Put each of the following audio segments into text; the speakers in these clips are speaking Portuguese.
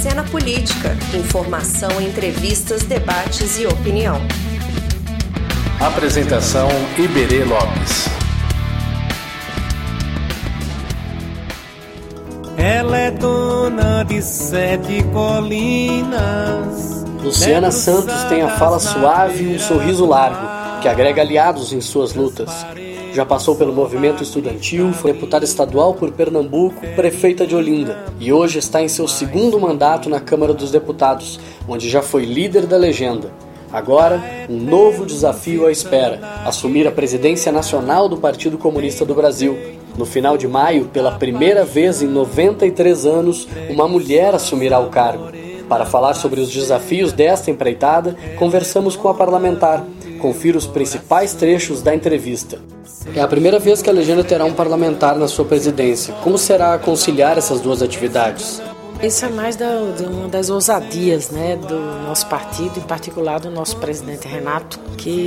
Cena Política. Informação, entrevistas, debates e opinião. Apresentação: Iberê Lopes. Ela é dona de 7 colinas. Luciana Santos tem a fala suave e um sorriso largo, que agrega aliados em suas lutas. Já passou pelo movimento estudantil, foi deputada estadual por Pernambuco, prefeita de Olinda, e hoje está em seu segundo mandato na Câmara dos Deputados, onde já foi líder da legenda. Agora, um novo desafio à espera: assumir a presidência nacional do Partido Comunista do Brasil. No final de maio, pela primeira vez em 93 anos, uma mulher assumirá o cargo. Para falar sobre os desafios desta empreitada, conversamos com a parlamentar. Confira os principais trechos da entrevista. É a primeira vez que a legenda terá um parlamentar na sua presidência. Como será conciliar essas duas atividades? Isso é mais uma das ousadias, do nosso partido, em particular do nosso presidente Renato,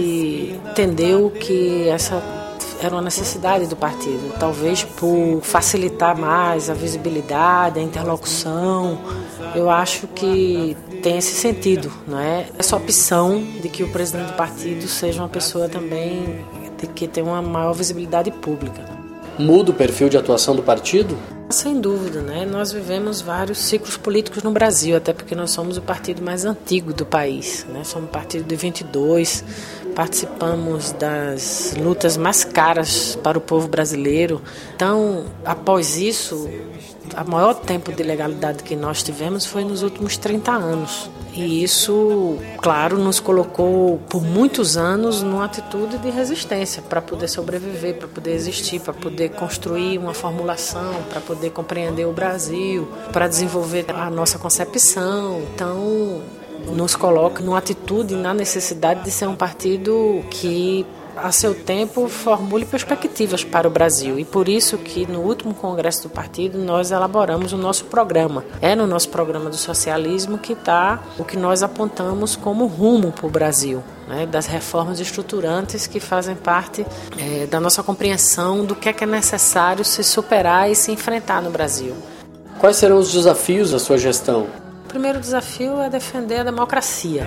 que entendeu que essa era uma necessidade do partido, talvez por facilitar mais a visibilidade, a interlocução. Eu acho que tem esse sentido, não é? Essa opção de que o presidente do partido seja uma pessoa também que tem uma maior visibilidade pública. Muda o perfil de atuação do partido? Sem dúvida, nós vivemos vários ciclos políticos no Brasil, até porque nós somos o partido mais antigo do país, Somos um partido de 22, participamos das lutas mais caras para o povo brasileiro. Então, após isso, o maior tempo de legalidade que nós tivemos foi nos últimos 30 anos. E isso, claro, nos colocou por muitos anos numa atitude de resistência para poder sobreviver, para poder existir, para poder construir uma formulação, para poder compreender o Brasil, para desenvolver a nossa concepção. Então, nos coloca numa atitude, na necessidade de ser um partido que, a seu tempo, formule perspectivas para o Brasil. E por isso que no último congresso do partido nós elaboramos o nosso programa. É no nosso programa do socialismo que está o que nós apontamos como rumo para o Brasil, das reformas estruturantes que fazem parte da nossa compreensão do que é necessário se superar e se enfrentar no Brasil. Quais serão os desafios da sua gestão? O primeiro desafio é defender a democracia.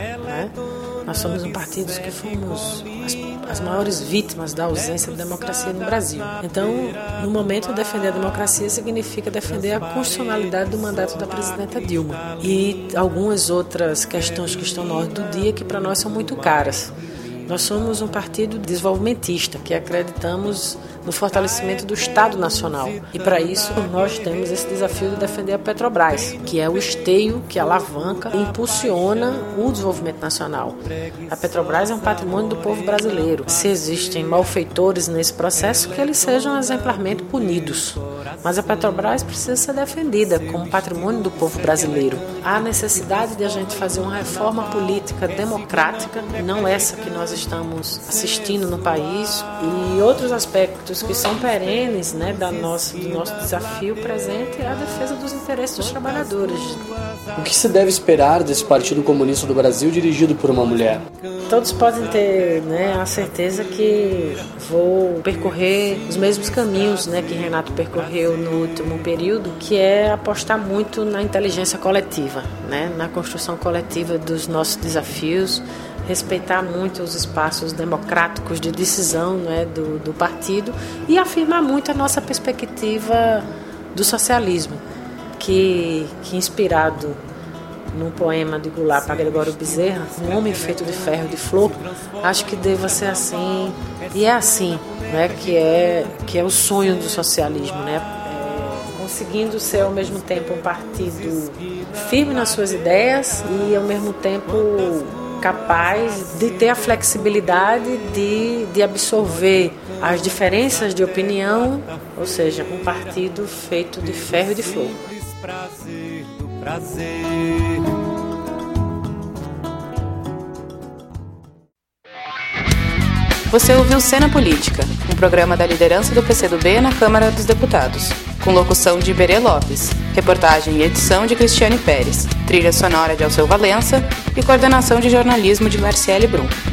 Nós somos um partido que fomos as maiores vítimas da ausência de democracia no Brasil. Então, no momento, defender a democracia significa defender a constitucionalidade do mandato da presidenta Dilma e algumas outras questões que estão na ordem do dia que para nós são muito caras. Nós somos um partido desenvolvimentista, que acreditamos no fortalecimento do Estado Nacional. E para isso nós temos esse desafio de defender a Petrobras, que é o esteio que alavanca e impulsiona o desenvolvimento nacional. A Petrobras é um patrimônio do povo brasileiro. Se existem malfeitores nesse processo, que eles sejam exemplarmente punidos. Mas a Petrobras precisa ser defendida como patrimônio do povo brasileiro. Há necessidade de a gente fazer uma reforma política democrática, não essa que nós estamos assistindo no país, e outros aspectos que são perenes do nosso desafio presente é a defesa dos interesses dos trabalhadores. O que se deve esperar desse Partido Comunista do Brasil dirigido por uma mulher? Todos podem ter a certeza que vou percorrer os mesmos caminhos que Renato percorreu no último período, que é apostar muito na inteligência coletiva, na construção coletiva dos nossos desafios, respeitar muito os espaços democráticos de decisão do partido e afirmar muito a nossa perspectiva do socialismo, que inspirado num poema de Goulart para Gregório Bezerra, um homem feito de ferro e de flor, acho que deva ser assim, e é assim, que é o sonho do socialismo, conseguindo ser ao mesmo tempo um partido firme nas suas ideias e ao mesmo tempo capaz de ter a flexibilidade de absorver as diferenças de opinião, ou seja, um partido feito de ferro e de flor. Você ouviu Cena Política, um programa da liderança do PCdoB na Câmara dos Deputados, com locução de Iberê Lopes, reportagem e edição de Cristiane Pérez, trilha sonora de Alceu Valença e coordenação de jornalismo de Marciele Brum.